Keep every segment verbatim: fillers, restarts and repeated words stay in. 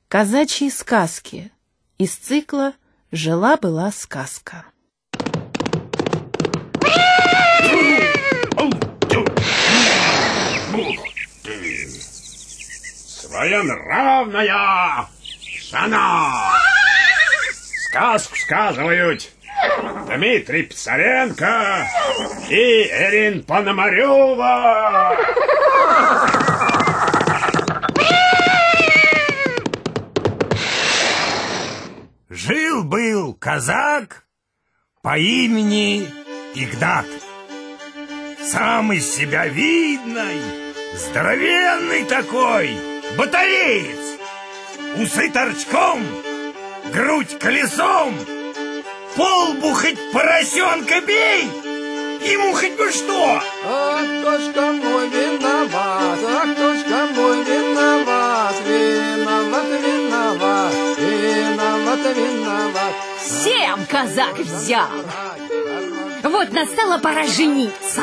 Казачьи сказки из цикла «Жила-была сказка». Своенравная жена! Сказку сказывают Дмитрий Писаренко и Ирина Пономарева. Жил-был казак по имени Игнат. Сам из себя видный, здоровенный такой, батареец. Усы торчком, грудь колесом, полбу хоть поросенка бей, ему хоть бы что. А кто ж кому виноват, а кто ж кому виноват, виноват, виноват, виноват, виноват. Всем казак взял. Вот настала пора жениться.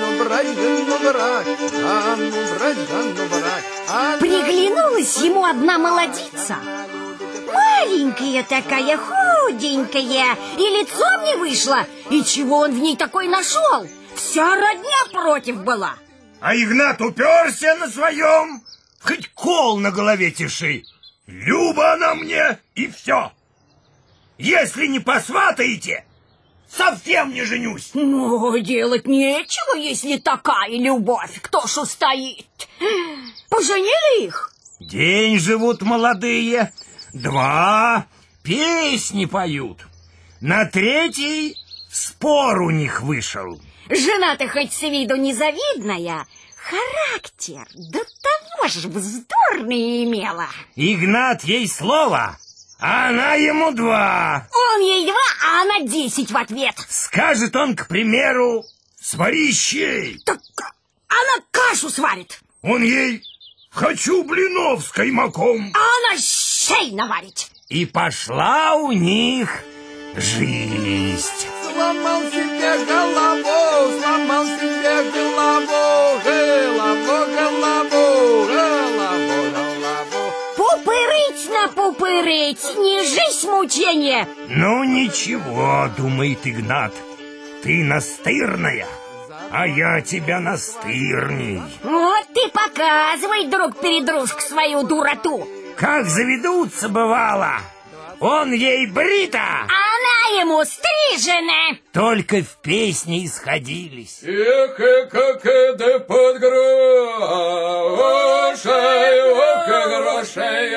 Приглянулась ему одна молодица, маленькая такая, худенькая, и лицом не вышла. И чего он в ней такой нашел? Вся родня против была. А Игнат уперся на своем, хоть кол на голове тиши. Люба она мне, и все. Если не посватаете, совсем не женюсь. Ну, делать нечего, если такая любовь. Кто ж устоит? Поженили их? День живут молодые, два, песни поют. На третий спор у них вышел. Жена-то хоть с виду незавидная, характер до того же вздорный имела. Игнат ей слово, а она ему два. Он ей два, а она десять в ответ. Скажет он, к примеру, свари щей. Так она кашу сварит. Он ей: хочу блинов с каймаком. А она щей наварить. И пошла у них жизнь. Сломал себе голову, сломал себе голову, голову, голову, голову, голову. Пупырыть на пупырыть, не жизнь мучение. Ну ничего, думает Игнат, ты настырная, а я тебя настырней. Вот ты показывай друг перед дружкой свою дуроту. Как заведутся, бывало, он ей брита, а она ему стрижена. Только в песне исходились. Эх, эх, эх, да под грошей, ох, грошей,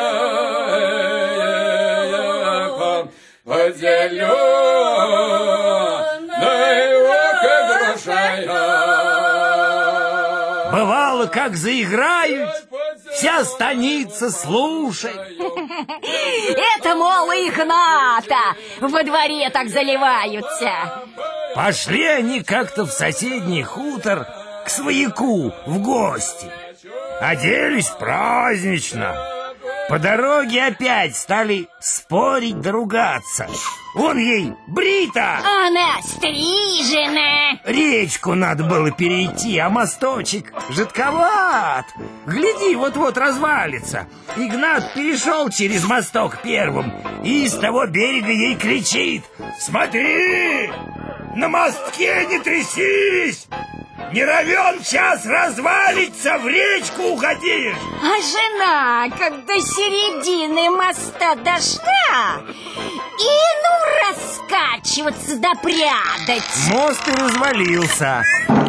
под зеленой, ох, грошей. Бывало, как заиграют, вся станица слушай. Это, мол, Игната во дворе так заливаются. Пошли они как-то в соседний хутор к свояку в гости. Оделись празднично. По дороге опять стали спорить да ругаться. Он ей брита, она стрижена. Речку надо было перейти, а мосточек жидковат. Гляди, вот-вот развалится. Игнат перешел через мосток первым и с того берега ей кричит: смотри, на мостке не трясись, не равен час развалится, в речку угодишь. А жена, когда середины моста дошла, и ну раскачиваться да прядать. Мост и развалился.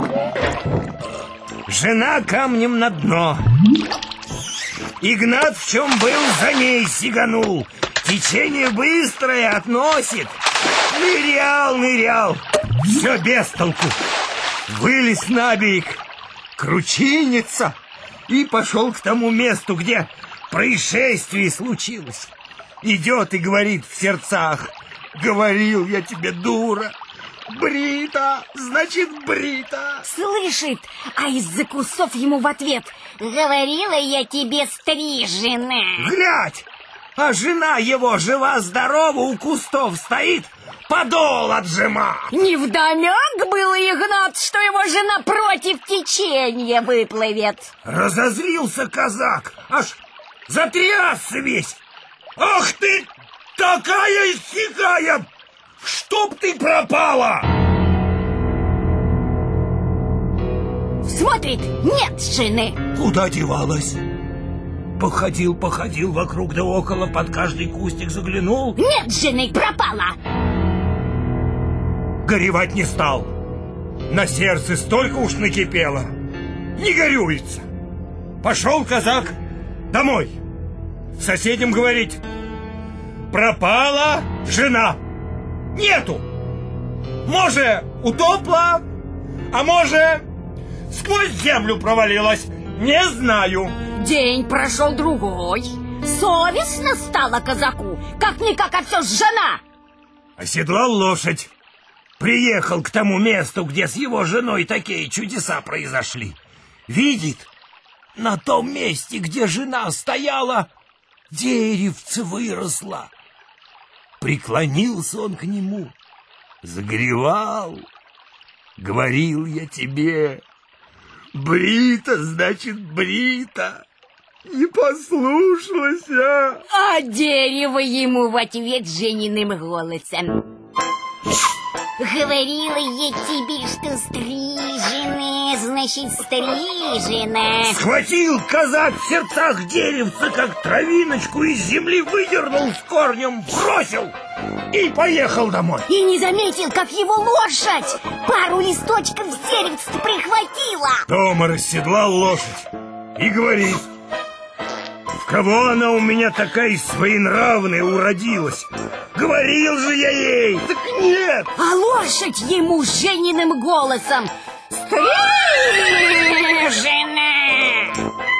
Жена камнем на дно. Игнат, в чем был, за ней сиганул. Течение быстрое относит. Нырял, нырял, все без толку. Вылез на берег, кручинится, и пошел к тому месту, где происшествие случилось. Идет и говорит в сердцах: говорил я тебе, дура, брита, значит брита. Слышит, а из-за кусов ему в ответ: говорила я тебе, стрижена. Глядь, а жена его жива-здорова у кустов стоит, подол отжима. Невдомек было Игнат, что его жена против течения выплывет. Разозлился казак, аж затрясся весь. Ах ты, такая-сякая! Чтоб ты пропала! Смотрит, нет жены. Куда девалась? Походил, походил вокруг да около, под каждый кустик заглянул. Нет жены, пропала. Горевать не стал. На сердце столько уж накипело. Не горюется. Пошел казак домой. Соседям говорить: пропала жена. Нету. Може, утопла, а може, сквозь землю провалилась. Не знаю. День прошел другой. Совестно стало казаку. Как-никак, а все ж жена. Оседлал лошадь. Приехал к тому месту, где с его женой такие чудеса произошли. Видит, на том месте, где жена стояла, деревце выросло. Преклонился он к нему, загревал. Говорил я тебе, брита, значит, брита. Не послушалась, а? А дерево ему в ответ жениным голосом: говорила я тебе, что стриженая, значит, стриженая. Схватил казак в сердцах деревца, как травиночку из земли выдернул с корнем, бросил и поехал домой. И не заметил, как его лошадь пару листочков с деревца прихватила. Дома расседлал лошадь и говорит: в кого она у меня такая своенравная уродилась? Говорил же я ей, так нет. А лошадь ему жениным голосом: стрижена.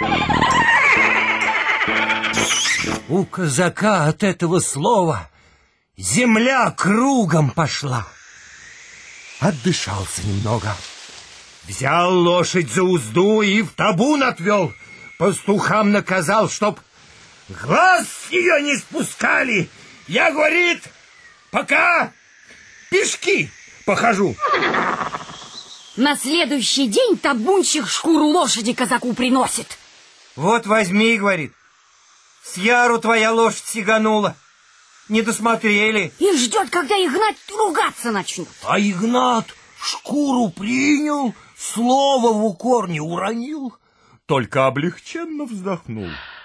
У казака от этого слова земля кругом пошла. Отдышался немного. Взял лошадь за узду и в табун отвел. Пастухам наказал, чтоб глаз с нее не спускали. Я, говорит, пока пешки похожу. На следующий день табунщик шкуру лошади казаку приносит. Вот возьми, говорит, с яру твоя лошадь сиганула. Не досмотрели. И ждет, когда Игнат ругаться начнут. А Игнат шкуру принял, слово в укор не уронил, только облегченно вздохнул.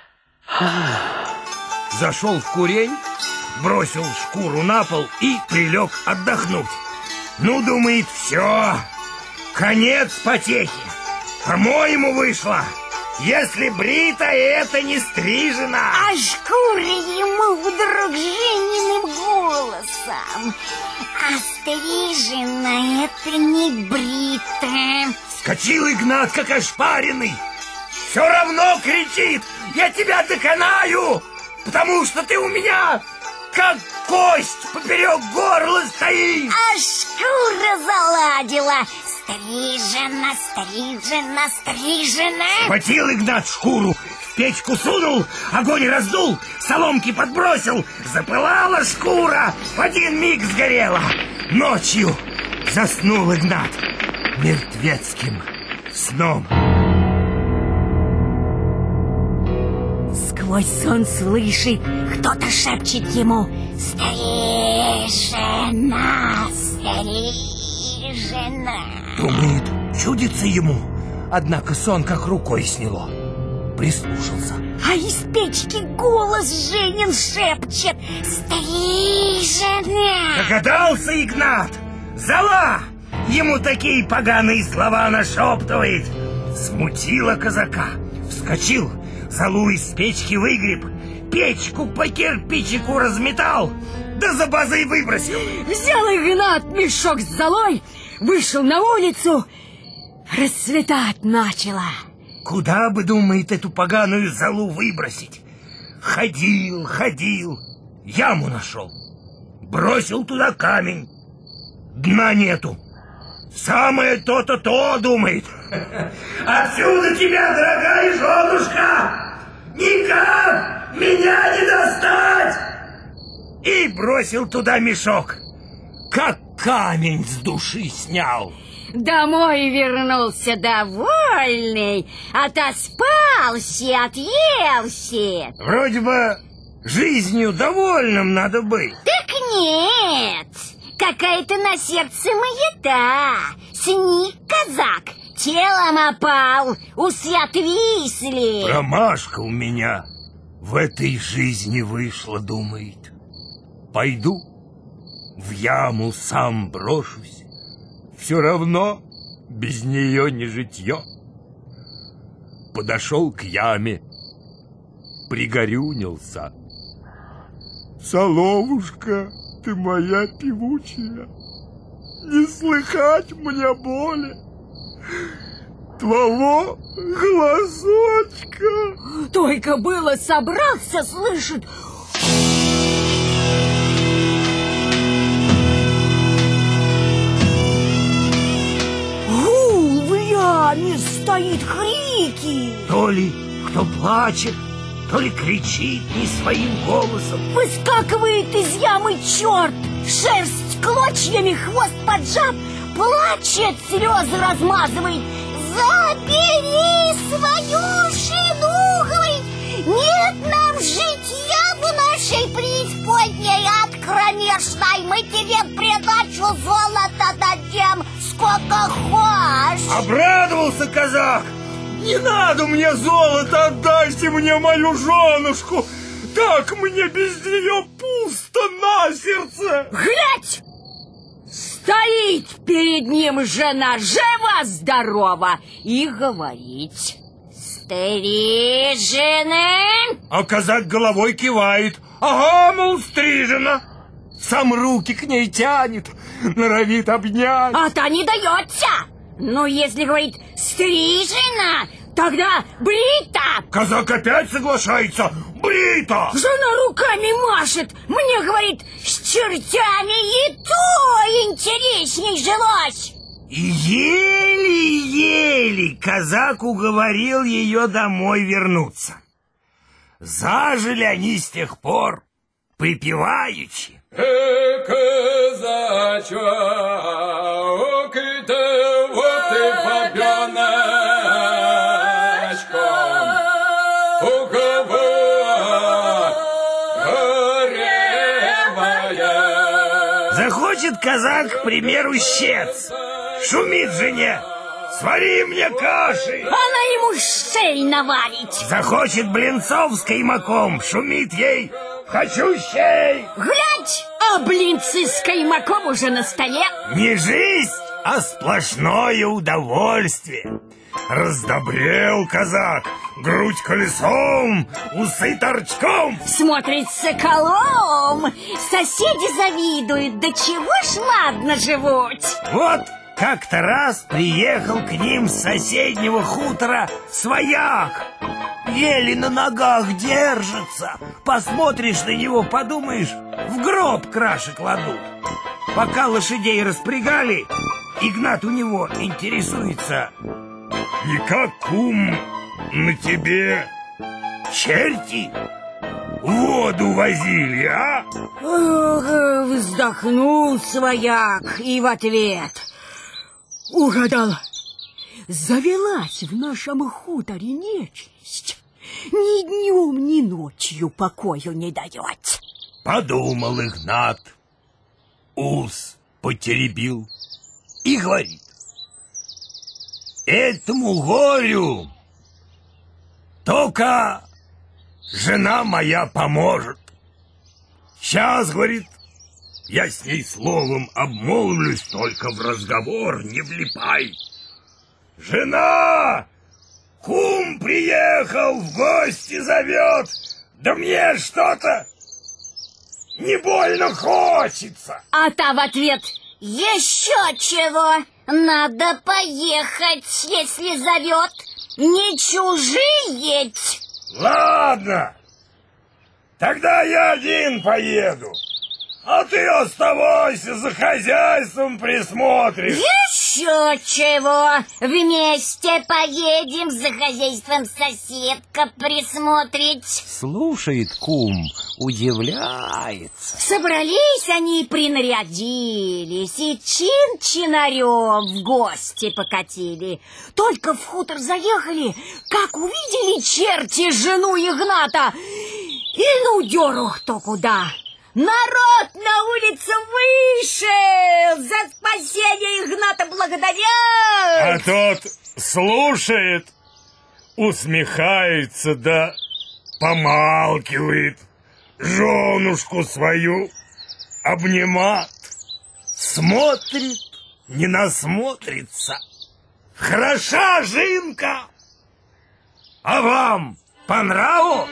Зашел в курень, бросил шкуру на пол и прилег отдохнуть. Ну, думает, все, конец потехи. По-моему, вышло. Если брита, это не стрижена. А шкура ему вдруг жениным голосом: а стрижена это не брита. Вскочил Игнат, как ошпаренный. Все равно кричит: я тебя доконаю, потому что ты у меня как кость поперек горла стоишь. А шкура заладила: стрижена, стрижена, стрижена. Схватил Игнат шкуру, в печку сунул, огонь раздул, соломки подбросил, запылала шкура, в один миг сгорела. Ночью заснул Игнат мертвецким сном. Сквозь сон слышит, кто-то шепчет ему: стрижена, стрижена. Думает, чудится ему, однако сон как рукой сняло. Прислушался. А из печки голос Женин шепчет: стрижена. Догадался Игнат. Зола ему такие поганые слова нашептывает. Смутило казака. Вскочил, золу из печки выгреб, печку по кирпичику разметал, да за базой выбросил. Взял Игнат мешок с золой, вышел на улицу. Расцветать начало. Куда бы, думает, эту поганую золу выбросить? Ходил, ходил, яму нашел, бросил туда камень. Дна нету. Самое то-то то, думает. Отсюда тебя, дорогая женушка, никак меня не достать. И бросил туда мешок, как камень с души снял. Домой вернулся довольный, отоспался, отъелся. Вроде бы Жизнью довольным надо быть. Так нет, какая-то на сердце маята. Сник, казак, телом опал, усы отвисли. Промашка у меня в этой жизни вышла, думает. Пойду, в яму сам брошусь. Все равно без нее не житье. Подошел к яме, пригорюнился. Соловушка, ты моя певучая, не слыхать мне боли твоего голосочка. Только было собрался, слышит. Гул в яме, стоит крики. То ли кто плачет, то ли кричит не своим голосом. Выскакивает из ямы черт, шерсть клочьями, хвост поджав, плачет, слезы размазывает. Забери свою жену, говорит, нет нам житья в нашей преисподней от кромешной. Мы тебе в придачу золото дадим, сколько хочешь. Обрадовался казак. Не надо мне золото, отдайте мне мою женушку. Так мне без нее пусто на сердце. Глядь! Стоит перед ним жена, жива-здорова, и говорит: стрижены? А казак головой кивает. Ага, мол, стрижена. Сам руки к ней тянет, норовит обнять. А та не дается. Ну, если, говорит, стрижена, тогда брита. Казак опять соглашается. Брита. Жена руками машет. Мне, говорит, с чертями и то интересней жилось. И еле-еле казак уговорил ее домой вернуться. Зажили они с тех пор припеваючи. Э, казачок, ты вот ты бабёночком, у кого горевая. Захочет казак, к примеру, щец. Шумит жене: свари мне каши. Она ему щей наварит. Захочет блинцов с каймаком, шумит ей: хочу щей. Глядь, а блинцы с каймаком уже на столе. Не жизнь, а сплошное удовольствие. Раздобрел казак, грудь колесом, усы торчком. Смотрит соколом. Соседи завидуют, да чего ж ладно живут. Вот как-то раз приехал к ним с соседнего хутора свояк. Еле на ногах держится. Посмотришь на него, подумаешь, в гроб краши кладут. Пока лошадей распрягали, Игнат у него интересуется: и как, кум, на тебе черти воду возили, а? Ох, вздохнул свояк и в ответ: угадала. Завелась в нашем хуторе нечисть. Ни днем, ни ночью покою не дает. Подумал Игнат, ус потеребил и говорит: этому горю только жена моя поможет. Сейчас, говорит, я с ней словом обмолвлюсь, только в разговор не влипай. Жена, кум приехал, в гости зовет, да мне что-то не больно хочется. А та в ответ: еще чего, надо поехать, если зовет, не чужие. Ладно, тогда я один поеду, а ты оставайся, за хозяйством присмотришь. Еще чего, вместе поедем, за хозяйством соседка присмотреть. Слушает кум, удивляется. Собрались они и принарядились, и чин-чинарем в гости покатили. Только в хутор заехали, как увидели черти жену Игната, И ну деру кто куда. Народ на улице вышел! За спасение Игната благодарят! А тот слушает, усмехается да помалкивает, женушку свою обнимат, смотрит, не насмотрится. Хороша жинка! А вам по нраву?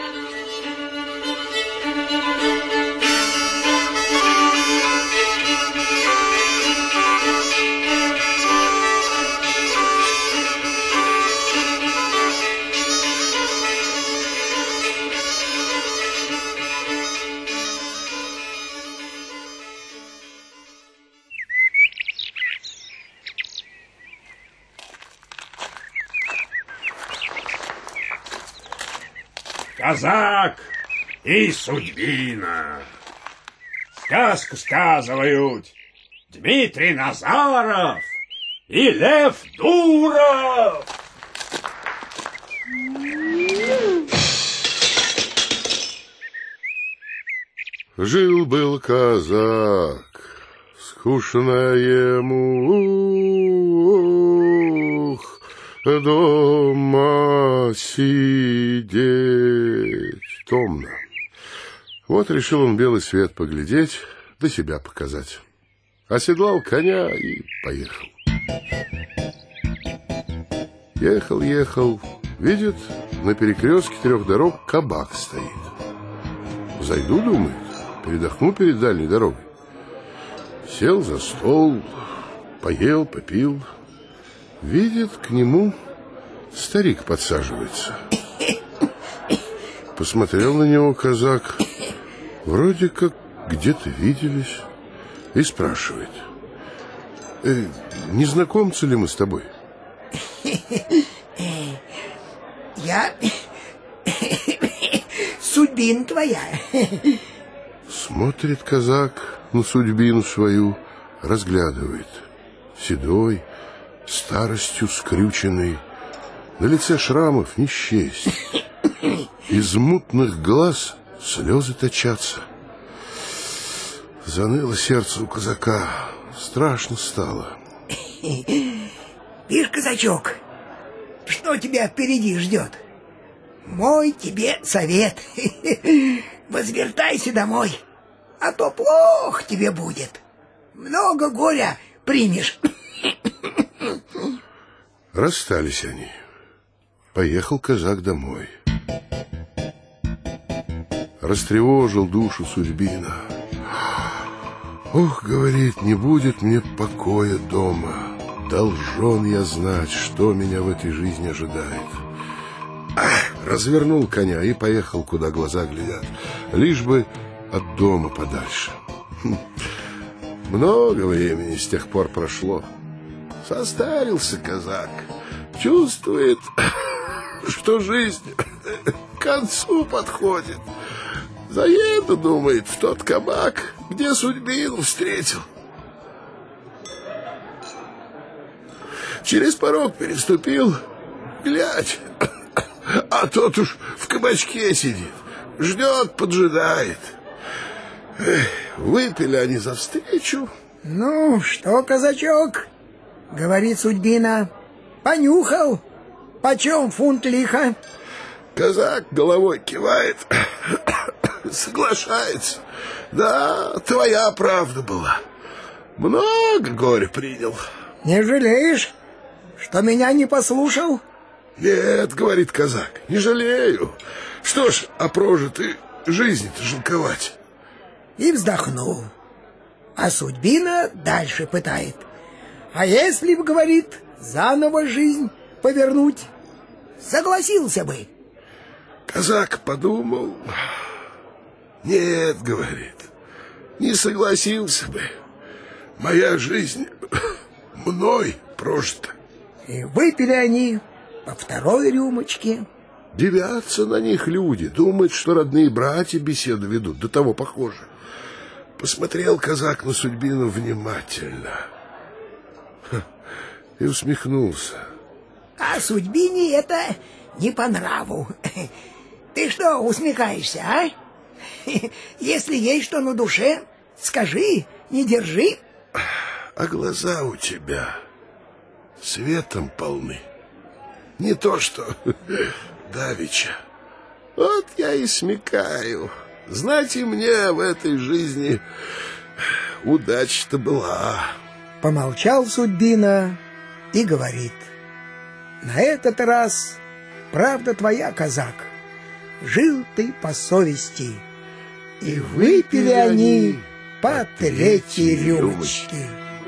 Казак и Судьбина. Сказку сказывают Дмитрий Назаров и Лев Дуров. Жил-был казак, скучно ему, ух, дома сидеть томно. Вот решил он белый свет поглядеть, да себя показать. Оседлал коня и поехал. Ехал, ехал, видит, на перекрестке трех дорог кабак стоит. Зайду, думает, передохну перед дальней дорогой. Сел за стол, поел, попил. Видит, к нему старик подсаживается. Посмотрел на него казак, вроде как где-то виделись, и спрашивает: э, не знакомцы ли мы с тобой? Я Судьбина твоя. Смотрит казак на Судьбину свою, разглядывает. Седой, старостью скрюченный, на лице шрамов не счесть. Из мутных глаз слезы точатся. Заныло сердце у казака, страшно стало. Видишь, казачок, что тебя впереди ждет? Мой тебе совет. Возвертайся домой, а то плохо тебе будет. Много горя примешь. Расстались они. Поехал казак домой. Растревожил душу Судьбина. Ох, говорит, не будет мне покоя дома. Должен я знать, что меня в этой жизни ожидает. Ах, развернул коня и поехал, куда глаза глядят, лишь бы от дома подальше. Хм. Много времени с тех пор прошло. Состарился казак. Чувствует, что жизнь к концу подходит. Заеду, думает, в тот кабак, где Судьбину встретил. Через порог переступил, глядь, а тот уж в кабачке сидит, ждет, поджидает. Эх, выпили они за встречу. Ну, что, казачок, говорит Судьбина, понюхал, почем фунт лиха? Казак головой кивает, соглашается. Да, твоя правда была. Много горя принял. Не жалеешь, что меня не послушал? Нет, говорит казак, не жалею. Что ж, о прожитой жизни-то жалковать. И вздохнул. А Судьбина дальше пытает. А если бы, говорит, заново жизнь повернуть, согласился бы? Казак подумал. Нет, говорит, не согласился бы. Моя жизнь мной прожита. И выпили они по второй рюмочке. Дивятся на них люди, думают, что родные братья беседу ведут, до того похоже. Посмотрел казак на Судьбину внимательно и усмехнулся. А Судьбине это не по нраву. Ты что усмехаешься, а? Если есть что на душе, скажи, не держи. А глаза у тебя светом полны. Не то что давеча. Вот я и смекаю. Знать и мне в этой жизни удача-то была. Помолчал Судьбина и говорит: на этот раз правда твоя, казак. Жил ты по совести. И выпили они по третьей рюмочке.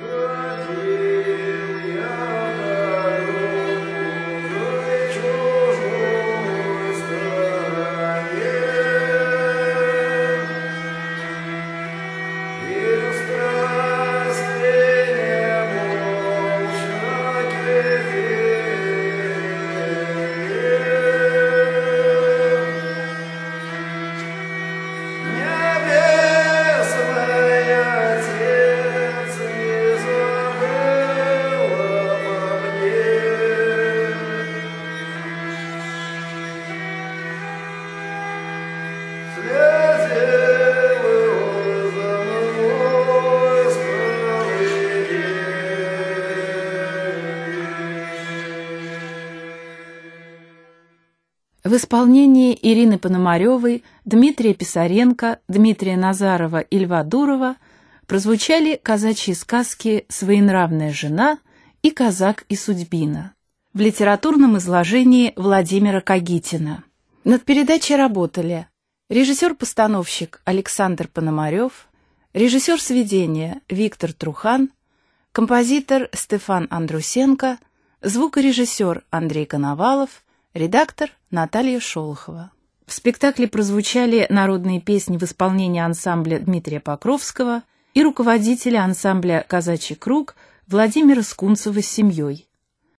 В исполнении Ирины Пономаревой, Дмитрия Писаренко, Дмитрия Назарова и Льва Дурова прозвучали казачьи сказки «Своенравная жена» и «Казак и Судьбина» в литературном изложении Владимира Кагитина. Над передачей работали режиссер-постановщик Александр Пономарев, режиссер сведения Виктор Трухан, композитор Стефан Андрусенко, звукорежиссер Андрей Коновалов, редактор Наталья Шолохова. В спектакле прозвучали народные песни в исполнении ансамбля Дмитрия Покровского и руководителя ансамбля «Казачий круг» Владимира Скунцева с семьей.